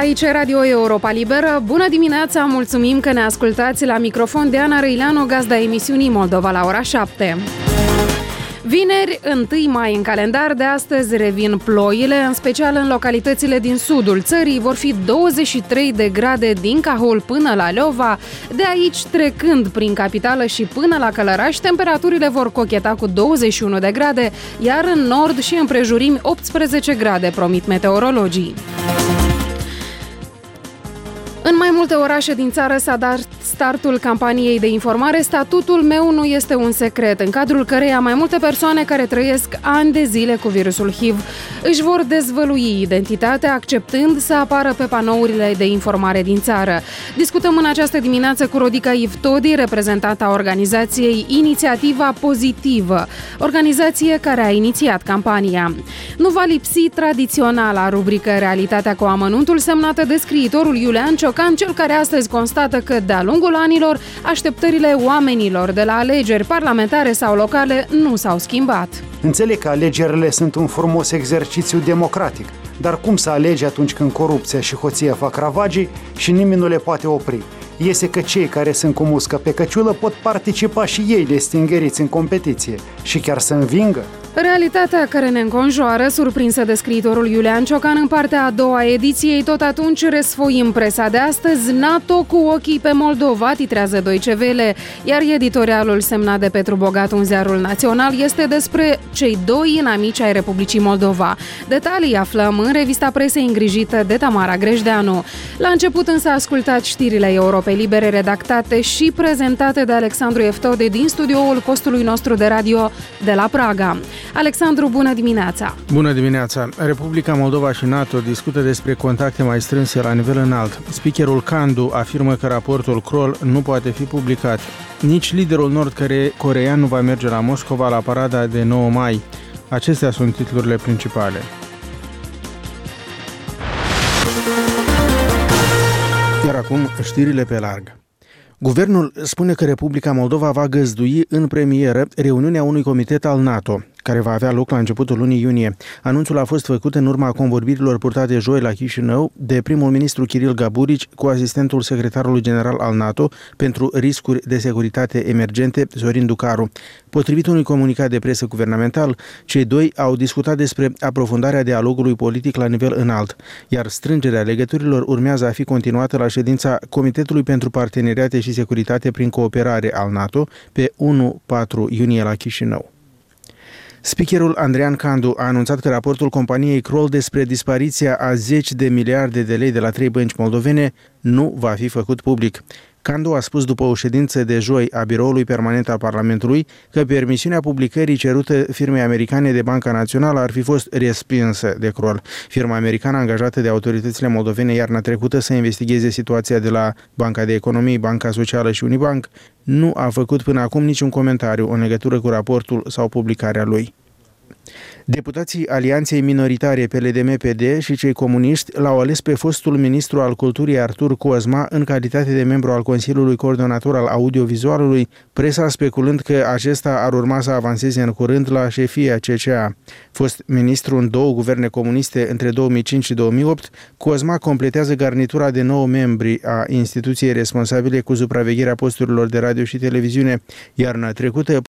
Aici e Radio Europa Liberă. Bună dimineața, mulțumim că ne ascultați. La microfon Diana Răileanu, gazda emisiunii Moldova la ora 7. Vineri, 1 mai în calendar, de astăzi revin ploile, în special în localitățile din sudul țării. Vor fi 23 de grade din Cahul până la Leova. De aici, trecând prin capitală și până la Călăraș, temperaturile vor cocheta cu 21 de grade, iar în nord și împrejurimi 18 grade, promit meteorologii. În mai multe orașe din țară s-a dat startul campaniei de informare Statutul meu nu este un secret, în cadrul căreia mai multe persoane care trăiesc ani de zile cu virusul HIV își vor dezvălui identitatea, acceptând să apară pe panourile de informare din țară. Discutăm în această dimineață cu Rodica Ivtodi, reprezentanta organizației Inițiativa Pozitivă, organizație care a inițiat campania. Nu va lipsi tradiționala rubrică Realitatea cu amănuntul, semnată de scriitorul Iulian Ciocan, cel care astăzi constată că de-a lungul anilor așteptările oamenilor de la alegeri parlamentare sau locale nu s-au schimbat. Înțeleg că alegerile sunt un frumos exercițiu democratic, dar cum să alegi atunci când corupția și hoția fac ravagii și nimeni nu le poate opri? Iese că cei care sunt cu muscă pe căciulă pot participa și ei de stingeriți în competiție și chiar să învingă. Realitatea care ne înconjoară, surprinsă de scriitorul Iulian Ciocan în partea a doua ediției, tot atunci resfoim presa de astăzi. NATO cu ochii pe Moldova, titrează Deutsche Welle, iar editorialul semnat de Petru Bogatu în Ziarul Național este despre cei doi inamici ai Republicii Moldova. Detalii aflăm în revista presei îngrijită de Tamara Grejdeanu. La început însă ascultați știrile Europei Libere, redactate și prezentate de Alexandru Ivtodi din studioul postului nostru de radio de la Praga. Alexandru, bună dimineața! Bună dimineața! Republica Moldova și NATO discută despre contacte mai strânse la nivel înalt. Speakerul Candu afirmă că raportul Kroll nu poate fi publicat. Nici liderul nord-coreean nu va merge la Moscova la parada de 9 mai. Acestea sunt titlurile principale. Iar acum știrile pe larg. Guvernul spune că Republica Moldova va găzdui în premieră reuniunea unui comitet al NATO, care va avea loc la începutul lunii iunie. Anunțul a fost făcut în urma convorbirilor purtate joi la Chișinău de primul ministru Kiril Gaburici cu asistentul secretarului general al NATO pentru riscuri de securitate emergente, Sorin Ducaru. Potrivit unui comunicat de presă guvernamental, cei doi au discutat despre aprofundarea dialogului politic la nivel înalt, iar strângerea legăturilor urmează a fi continuată la ședința Comitetului pentru Parteneriate și Securitate prin Cooperare al NATO pe 1-4 iunie la Chișinău. Speakerul Andrean Candu a anunțat că raportul companiei Kroll despre dispariția a 10 de miliarde de lei de la 3 bănci moldovene nu va fi făcut public. Candu a spus după o ședință de joi a Biroului Permanent al Parlamentului că permisiunea publicării cerută firmei americane de Banca Națională ar fi fost respinsă de Kroll. Firma americană angajată de autoritățile moldovene iarna trecută să investigheze situația de la Banca de Economie, Banca Socială și Unibank nu a făcut până acum niciun comentariu în legătură cu raportul sau publicarea lui. Deputații Alianței Minoritare PLDM-PD și cei comuniști l-au ales pe fostul ministru al culturii Artur Cozma în calitate de membru al Consiliului Coordonator al Audiovizualului, presa speculând că acesta ar urma să avanseze în curând la șefia CCA. Fost ministru în două guverne comuniste între 2005 și 2008, Cozma completează garnitura de 9 membri a instituției responsabile cu supravegherea posturilor de radio și televiziune. Iarna trecută,